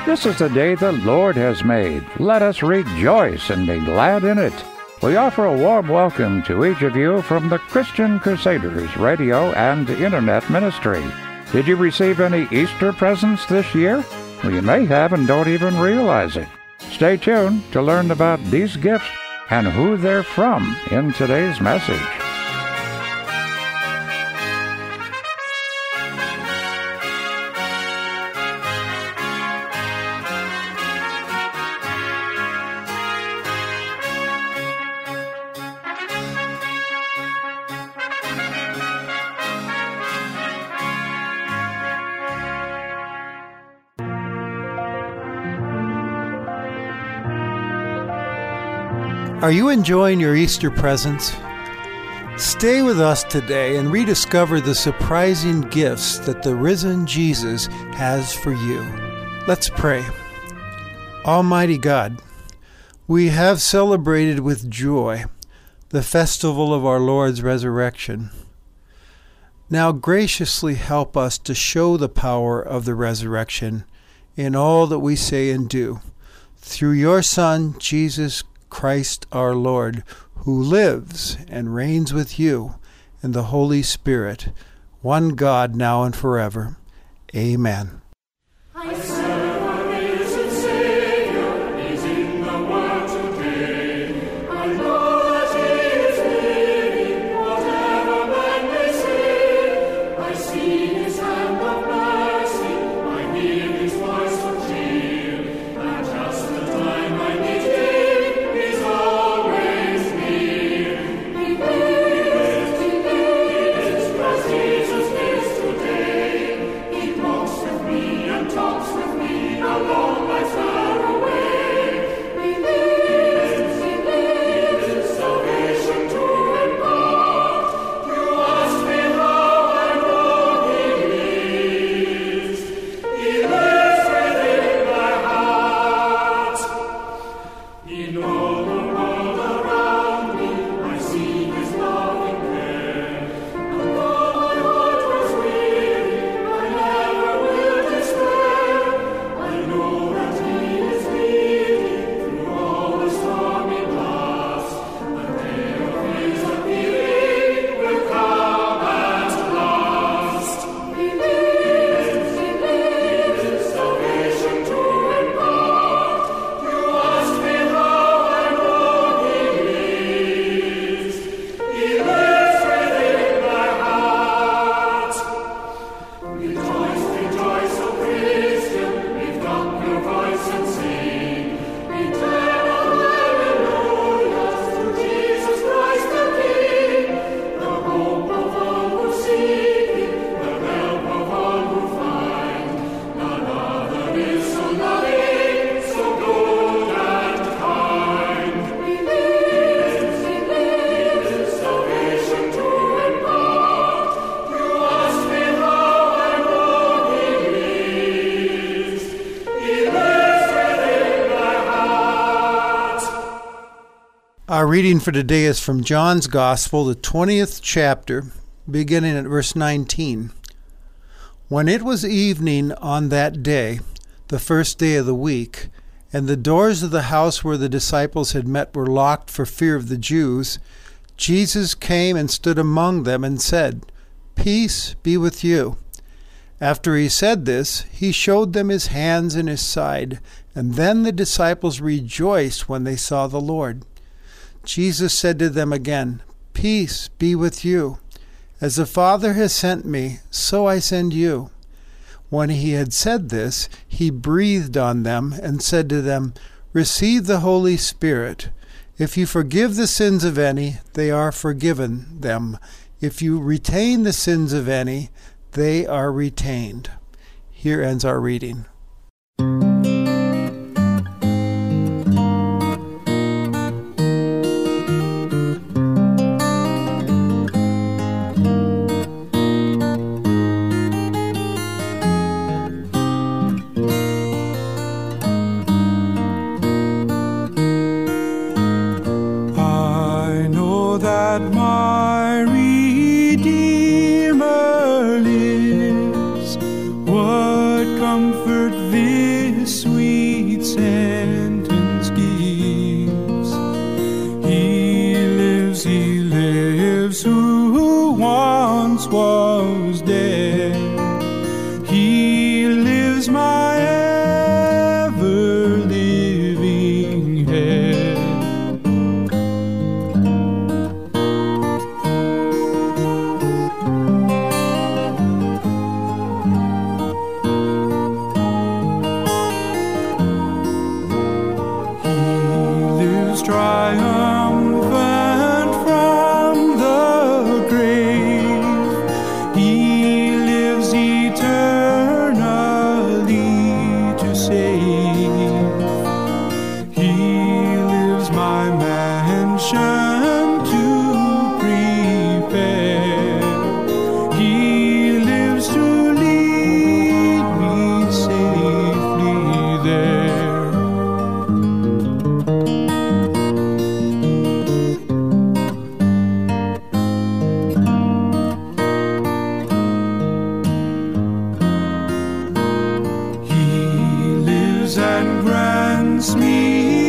This is the day the Lord has made. Let us rejoice and be glad in it. We offer a warm welcome to each of you from the Christian Crusaders Radio and Internet Ministry. Did you receive any Easter presents this year? Well, you may have and don't even realize it. Stay tuned to learn about these gifts and who they're from in today's message. Are you enjoying your Easter presents? Stay with us today and rediscover the surprising gifts that the risen Jesus has for you. Let's pray. Almighty God, we have celebrated with joy the festival of our Lord's resurrection. Now graciously help us to show the power of the resurrection in all that we say and do, through your Son, Jesus Christ our Lord, who lives and reigns with you in the Holy Spirit, one God, now and forever. Amen. Our reading for today is from John's Gospel, the 20th chapter, beginning at verse 19. When it was evening on that day, the first day of the week, and the doors of the house where the disciples had met were locked for fear of the Jews, Jesus came and stood among them and said, "Peace be with you." After he said this, he showed them his hands and his side, and then the disciples rejoiced when they saw the Lord. Jesus said to them again, "Peace be with you. As the Father has sent me, so I send you." When he had said this, he breathed on them and said to them, "Receive the Holy Spirit. If you forgive the sins of any, they are forgiven them. If you retain the sins of any, they are retained." Here ends our reading. My Redeemer lives. What comfort who once was dead. He lives my ever-living head. He lives triumphant from the grave. He lives eternally to save. He lives my mansion to prepare. He lives to lead me safely there. He lives and grants me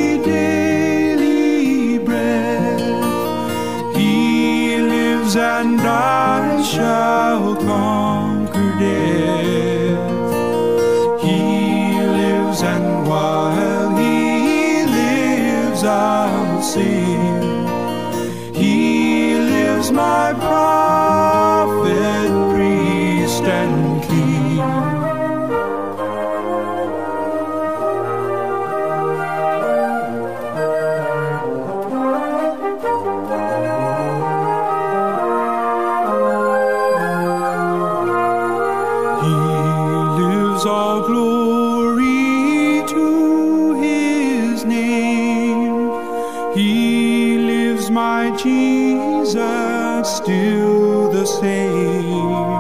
daily bread. He lives and I shall conquer death. He lives and while he lives I'll sing. He lives my prophet, priest, and king. He lives, all glory to his name. He lives, my Jesus, still the same.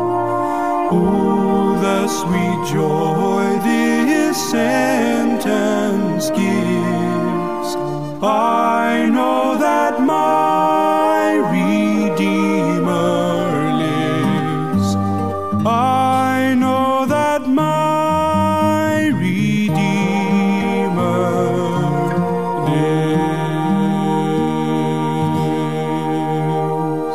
Oh, the sweet joy this sentence gives. I know that my Redeemer lives. I know that my Redeemer lives.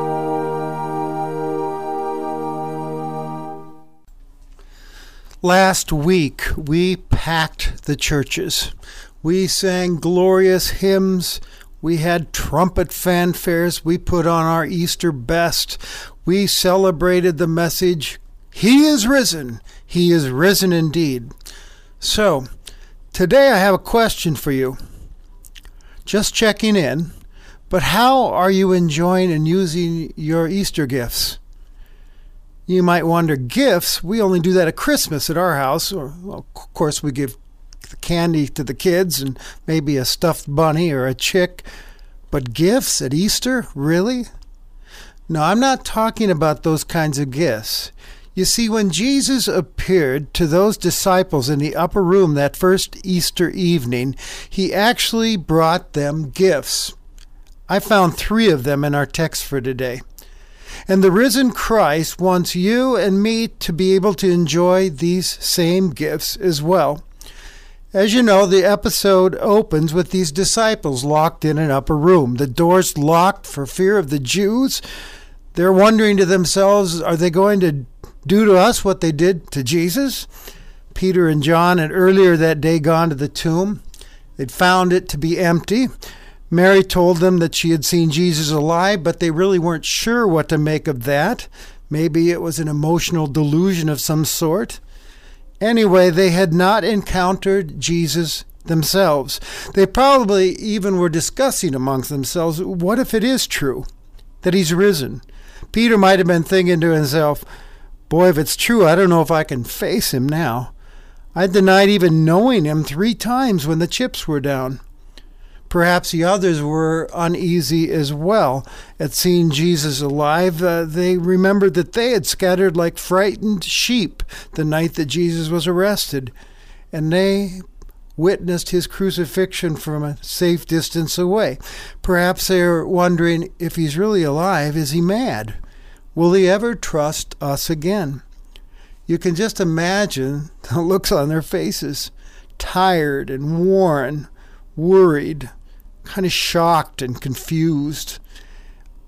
Last week, we packed the churches. We sang glorious hymns. We had trumpet fanfares. We put on our Easter best. We celebrated the message, He is risen. He is risen indeed. So, today I have a question for you. Just checking in, but how are you enjoying and using your Easter gifts? You might wonder, gifts? We only do that at Christmas at our house. Or, well, of course, we give the candy to the kids and maybe a stuffed bunny or a chick. But gifts at Easter? Really? No, I'm not talking about those kinds of gifts. You see, when Jesus appeared to those disciples in the upper room that first Easter evening, he actually brought them gifts. I found 3 of them in our text for today. And the risen Christ wants you and me to be able to enjoy these same gifts as well. As you know, the episode opens with these disciples locked in an upper room. The doors locked for fear of the Jews. They're wondering to themselves, are they going to do to us what they did to Jesus? Peter and John had earlier that day gone to the tomb. They'd found it to be empty. Mary told them that she had seen Jesus alive, but they really weren't sure what to make of that. Maybe it was an emotional delusion of some sort. Anyway, they had not encountered Jesus themselves. They probably even were discussing amongst themselves, what if it is true that he's risen? Peter might have been thinking to himself, boy, if it's true, I don't know if I can face him now. I denied even knowing him 3 times when the chips were down. Perhaps the others were uneasy as well at seeing Jesus alive. They remembered that they had scattered like frightened sheep the night that Jesus was arrested, and they witnessed his crucifixion from a safe distance away. Perhaps they were wondering, if he's really alive, is he mad? Will he ever trust us again? You can just imagine the looks on their faces, tired and worn, worried, kind of shocked and confused.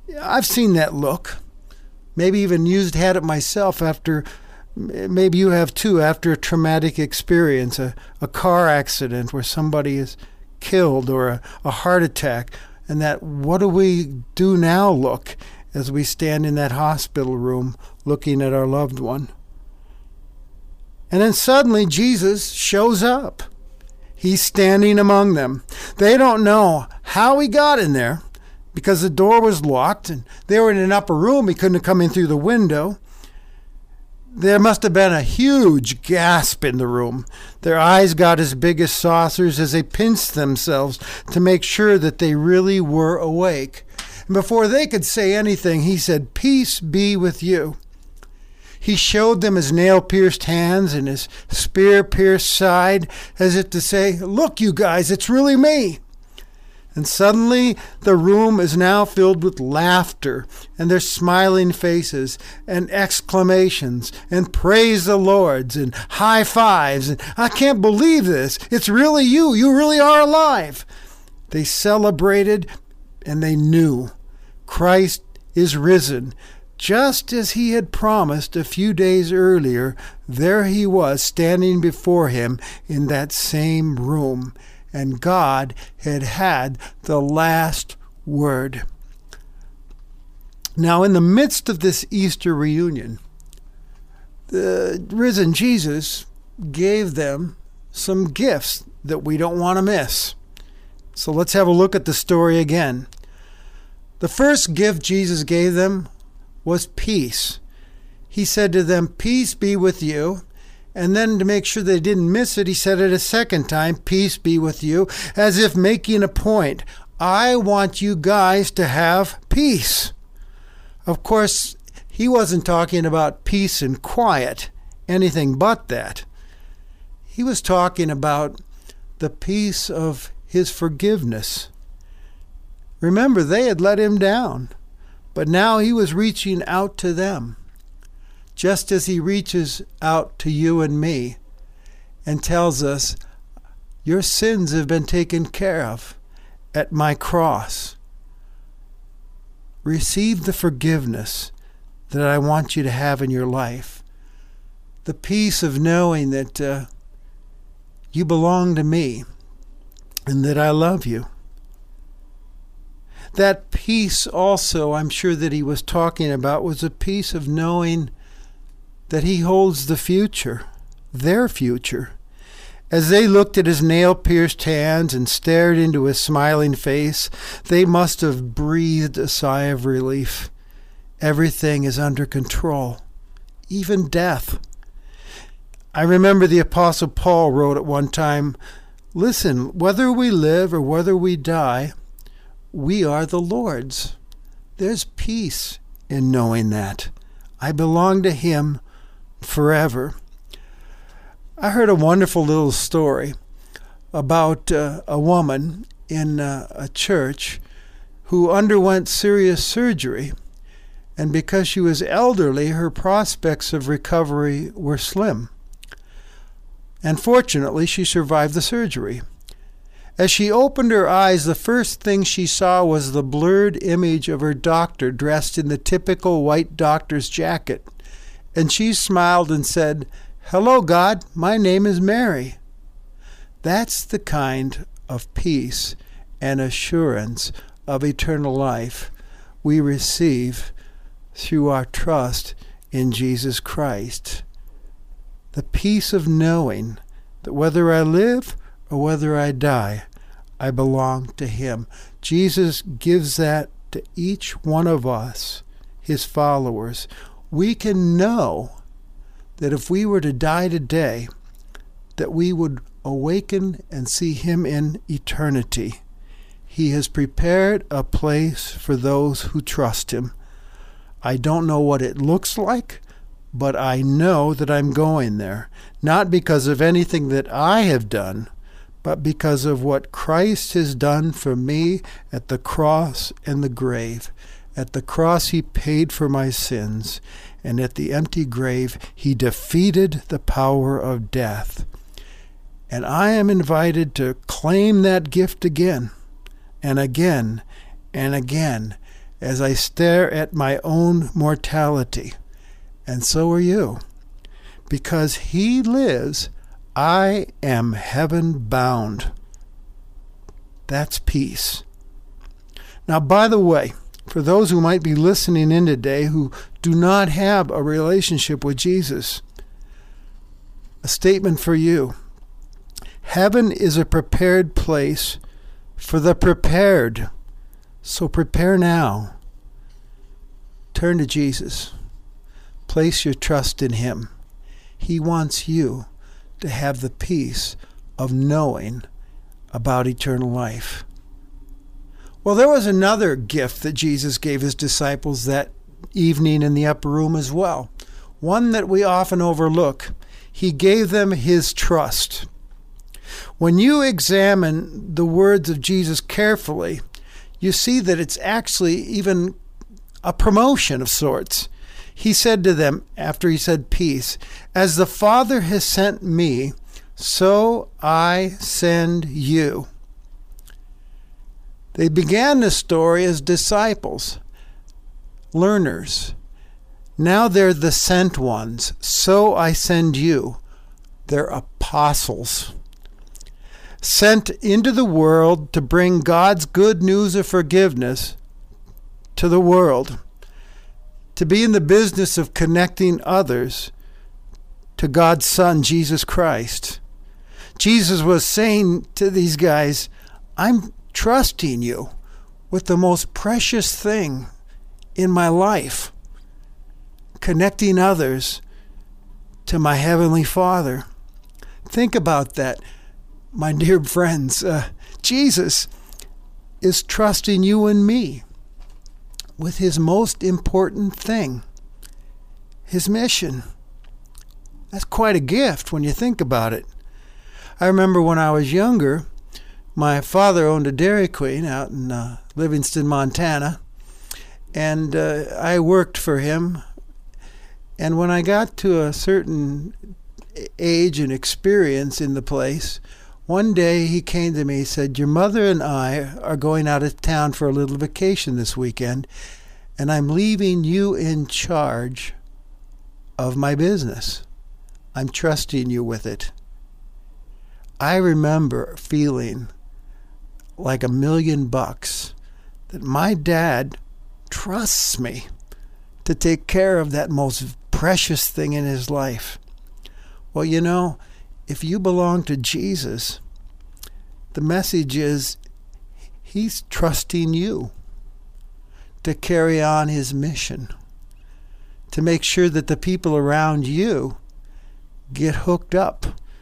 I've seen that look. Maybe even had it myself after, maybe you have too, after a traumatic experience, a car accident where somebody is killed or a heart attack. And that what do we do now look as we stand in that hospital room looking at our loved one. And then suddenly Jesus shows up. He's standing among them. They don't know how he got in there because the door was locked and they were in an upper room. He couldn't have come in through the window. There must have been a huge gasp in the room. Their eyes got as big as saucers as they pinched themselves to make sure that they really were awake. And before they could say anything, he said, "Peace be with you." He showed them his nail-pierced hands and his spear-pierced side, as if to say, "Look, you guys, it's really me." And suddenly the room is now filled with laughter, and their smiling faces, and exclamations, and praise the Lord's, and high fives, and "I can't believe this. It's really you. You really are alive." They celebrated, and they knew Christ is risen. Just as he had promised a few days earlier, there he was standing before him in that same room. And God had had the last word. Now, in the midst of this Easter reunion, the risen Jesus gave them some gifts that we don't want to miss. So let's have a look at the story again. The first gift Jesus gave them was peace. He said to them, "Peace be with you." And then to make sure they didn't miss it, he said it a second time, "Peace be with you," as if making a point. I want you guys to have peace. Of course, he wasn't talking about peace and quiet, anything but that. He was talking about the peace of his forgiveness. Remember, they had let him down, but now he was reaching out to them, just as he reaches out to you and me and tells us, your sins have been taken care of at my cross. Receive the forgiveness that I want you to have in your life. The peace of knowing that you belong to me and that I love you. That peace also, I'm sure that he was talking about, was a peace of knowing that he holds the future, their future. As they looked at his nail-pierced hands and stared into his smiling face, they must have breathed a sigh of relief. Everything is under control, even death. I remember the Apostle Paul wrote at one time, "Listen, whether we live or whether we die, we are the Lord's." There's peace in knowing that. I belong to him forever. I heard a wonderful little story about a woman in a church who underwent serious surgery, and because she was elderly, her prospects of recovery were slim. And fortunately, she survived the surgery. As she opened her eyes, the first thing she saw was the blurred image of her doctor dressed in the typical white doctor's jacket. And she smiled and said, "Hello, God, my name is Mary." That's the kind of peace and assurance of eternal life we receive through our trust in Jesus Christ. The peace of knowing that whether I live or whether I die, I belong to him. Jesus gives that to each one of us, his followers. We can know that if we were to die today, that we would awaken and see him in eternity. He has prepared a place for those who trust him. I don't know what it looks like, but I know that I'm going there, not because of anything that I have done, but because of what Christ has done for me at the cross and the grave. At the cross, he paid for my sins, and at the empty grave, he defeated the power of death. And I am invited to claim that gift again and again and again as I stare at my own mortality. And so are you. Because he lives, I am heaven bound. That's peace. Now, by the way, for those who might be listening in today who do not have a relationship with Jesus, a statement for you. Heaven is a prepared place for the prepared. So prepare now. Turn to Jesus. Place your trust in him. He wants you to have the peace of knowing about eternal life. Well, there was another gift that Jesus gave his disciples that evening in the upper room as well, one that we often overlook. He gave them his trust. When you examine the words of Jesus carefully, you see that it's actually even a promotion of sorts. He said to them, after he said peace, "As the Father has sent me, so I send you." They began the story as disciples, learners. Now they're the sent ones. So I send you. They're apostles. Sent into the world to bring God's good news of forgiveness to the world. To be in the business of connecting others to God's Son, Jesus Christ. Jesus was saying to these guys, I'm trusting you with the most precious thing in my life, connecting others to my Heavenly Father. Think about that, my dear friends. Jesus is trusting you and me with his most important thing, his mission. That's quite a gift when you think about it. I remember when I was younger, my father owned a Dairy Queen out in Livingston, Montana, and I worked for him. And when I got to a certain age and experience in the place, one day he came to me and said, "Your mother and I are going out of town for a little vacation this weekend, and I'm leaving you in charge of my business. I'm trusting you with it." I remember feeling like $1,000,000 that my dad trusts me to take care of that most precious thing in his life. Well, you know, if you belong to Jesus, the message is he's trusting you to carry on his mission, to make sure that the people around you get hooked up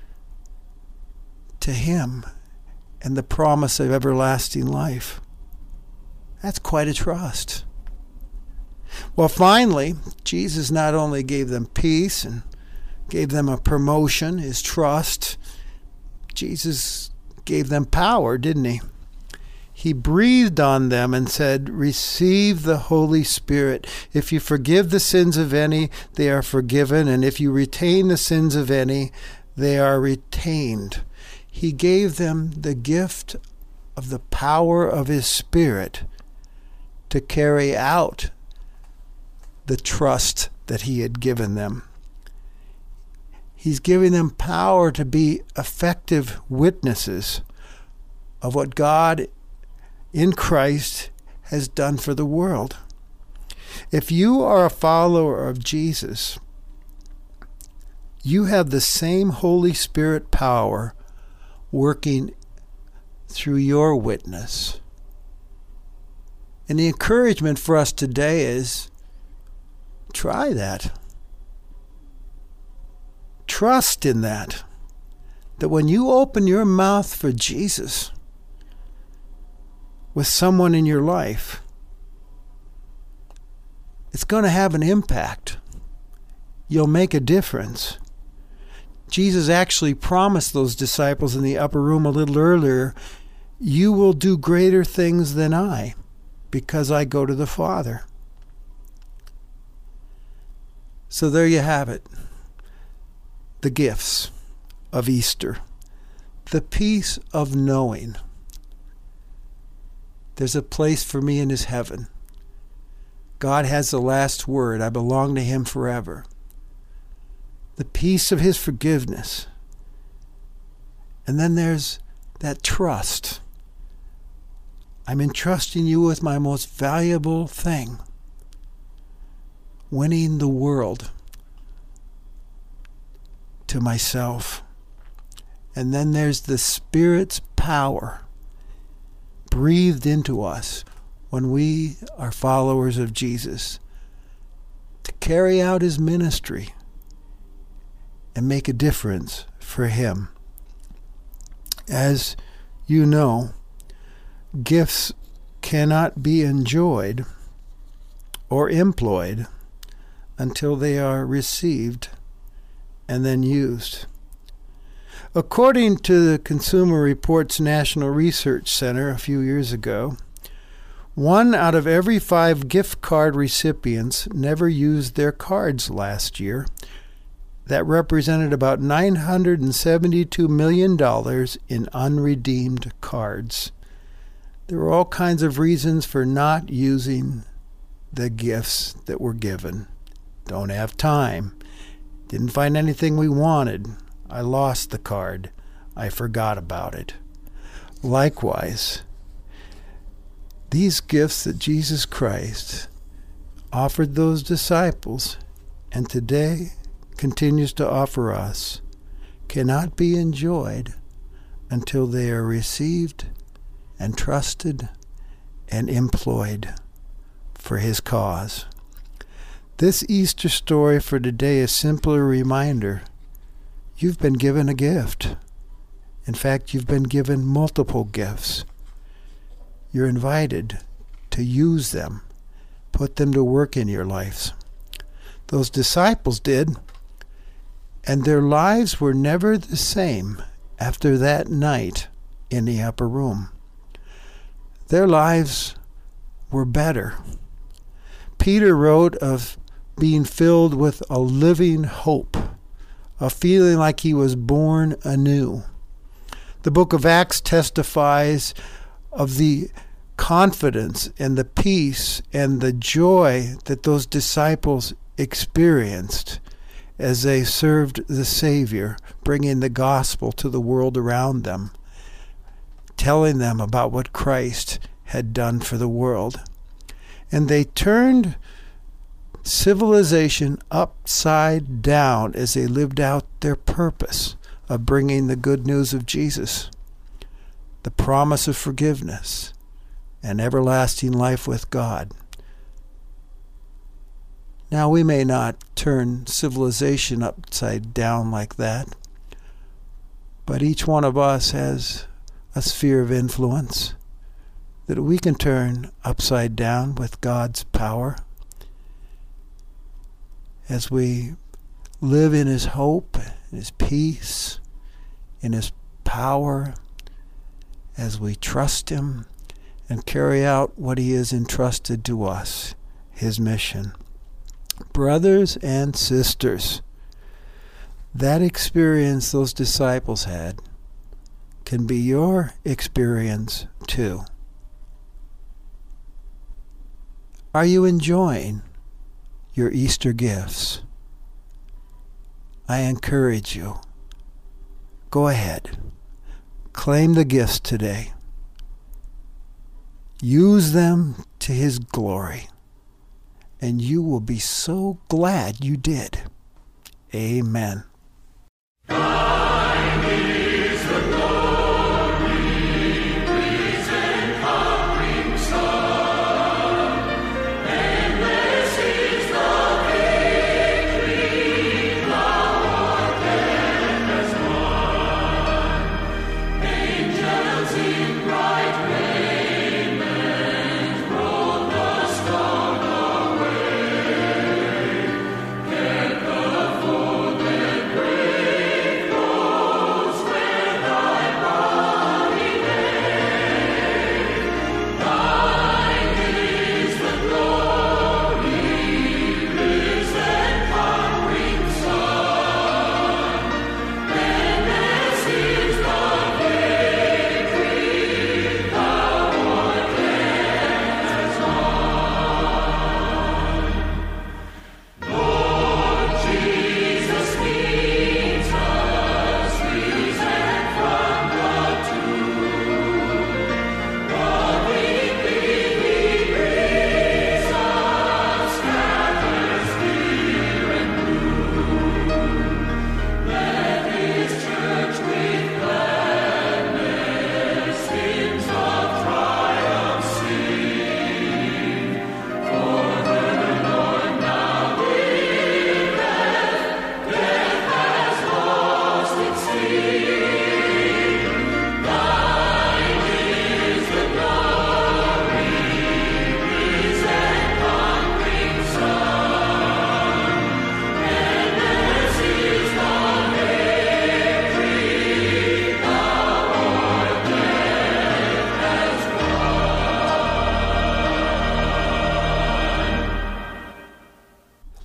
to him and the promise of everlasting life. That's quite a trust. Well, finally, Jesus not only gave them peace and gave them a promotion, his trust, Jesus gave them power, didn't he? He breathed on them and said, "Receive the Holy Spirit. If you forgive the sins of any, they are forgiven. And if you retain the sins of any, they are retained." He gave them the gift of the power of his Spirit to carry out the trust that he had given them. He's giving them power to be effective witnesses of what God in Christ has done for the world. If you are a follower of Jesus, you have the same Holy Spirit power working through your witness. And the encouragement for us today is try that. Trust in that when you open your mouth for Jesus with someone in your life, it's going to have an impact. You'll make a difference. Jesus actually promised those disciples in the upper room a little earlier, "You will do greater things than I, because I go to the Father." So there you have it. The gifts of Easter. The peace of knowing there's a place for me in his heaven. God has the last word. I belong to him forever. The peace of his forgiveness. And then there's that trust. I'm entrusting you with my most valuable thing, winning the world to myself. And then there's the Spirit's power breathed into us when we are followers of Jesus to carry out his ministry and make a difference for him. As you know, gifts cannot be enjoyed or employed until they are received and then used. According to the Consumer Reports National Research Center a few years ago, 1 out of every 5 gift card recipients never used their cards last year. That represented about $972 million in unredeemed cards. There were all kinds of reasons for not using the gifts that were given. Don't have time. Didn't find anything we wanted. I lost the card. I forgot about it. Likewise, these gifts that Jesus Christ offered those disciples and today continues to offer us cannot be enjoyed until they are received and trusted and employed for his cause. This Easter story for today is simply a reminder you've been given a gift. In fact, you've been given multiple gifts. You're invited to use them, put them to work in your lives. Those disciples did, and their lives were never the same after that night in the upper room. Their lives were better. Peter wrote of being filled with a living hope, a feeling like he was born anew. The book of Acts testifies of the confidence and the peace and the joy that those disciples experienced as they served the Savior, bringing the gospel to the world around them, telling them about what Christ had done for the world. And they turned civilization upside down as they lived out their purpose of bringing the good news of Jesus, the promise of forgiveness, and everlasting life with God. Now, we may not turn civilization upside down like that, but each one of us has a sphere of influence that we can turn upside down with God's power as we live in his hope, in his peace, in his power, as we trust him and carry out what he has entrusted to us, his mission. Brothers and sisters, that experience those disciples had can be your experience too. Are you enjoying your Easter gifts? I encourage you, go ahead, claim the gifts today. Use them to his glory, and you will be so glad you did. Amen.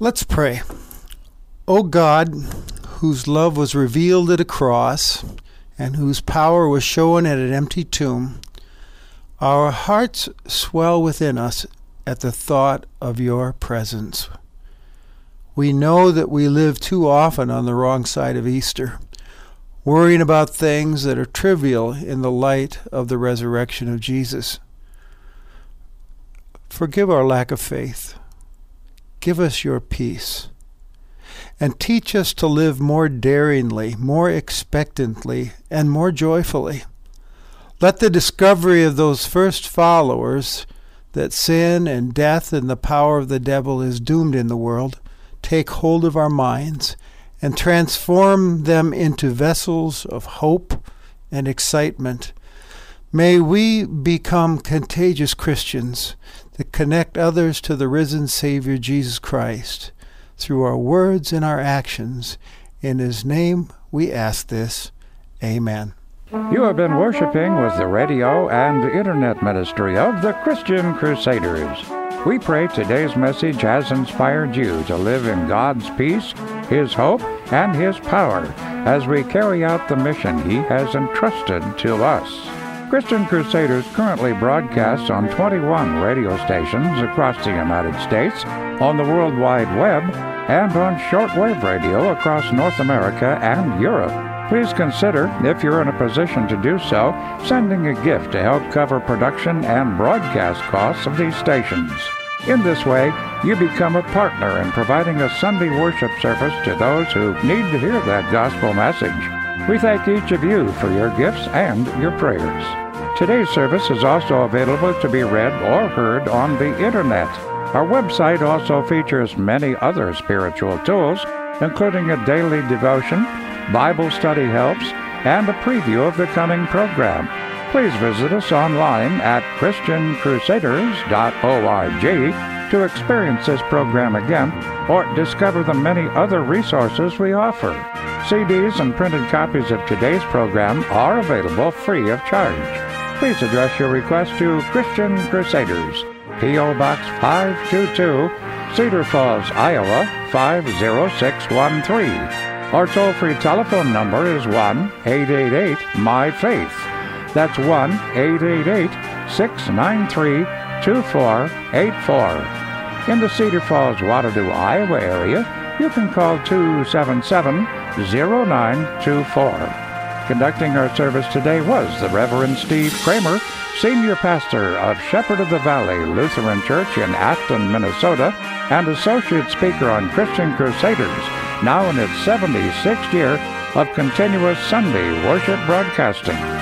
Let's pray. O God, whose love was revealed at a cross and whose power was shown at an empty tomb, our hearts swell within us at the thought of your presence. We know that we live too often on the wrong side of Easter, worrying about things that are trivial in the light of the resurrection of Jesus. Forgive our lack of faith. Give us your peace. And teach us to live more daringly, more expectantly, and more joyfully. Let the discovery of those first followers, that sin and death and the power of the devil is doomed in the world, take hold of our minds and transform them into vessels of hope and excitement. May we become contagious Christians that connect others to the risen Savior Jesus Christ through our words and our actions. In His name we ask this. Amen. You have been worshiping with the radio and internet ministry of the Christian Crusaders. We pray today's message has inspired you to live in God's peace, His hope, and His power as we carry out the mission He has entrusted to us. Christian Crusaders currently broadcasts on 21 radio stations across the United States, on the World Wide Web, and on shortwave radio across North America and Europe. Please consider, if you're in a position to do so, sending a gift to help cover production and broadcast costs of these stations. In this way, you become a partner in providing a Sunday worship service to those who need to hear that gospel message. We thank each of you for your gifts and your prayers. Today's service is also available to be read or heard on the Internet. Our website also features many other spiritual tools, including a daily devotion, Bible study helps, and a preview of the coming program. Please visit us online at ChristianCrusaders.org to experience this program again or discover the many other resources we offer. CDs and printed copies of today's program are available free of charge. Please address your request to Christian Crusaders, P.O. Box 522, Cedar Falls, Iowa 50613. Our toll-free telephone number is 1-888-MY-FAITH. That's 1-888-693-2484. In the Cedar Falls, Waterloo, Iowa area, you can call 277-0924. Conducting our service today was the Reverend Steve Kramer, Senior Pastor of Shepherd of the Valley Lutheran Church in Afton, Minnesota, and Associate Speaker on Christian Crusaders, now in its 76th year of continuous Sunday worship broadcasting.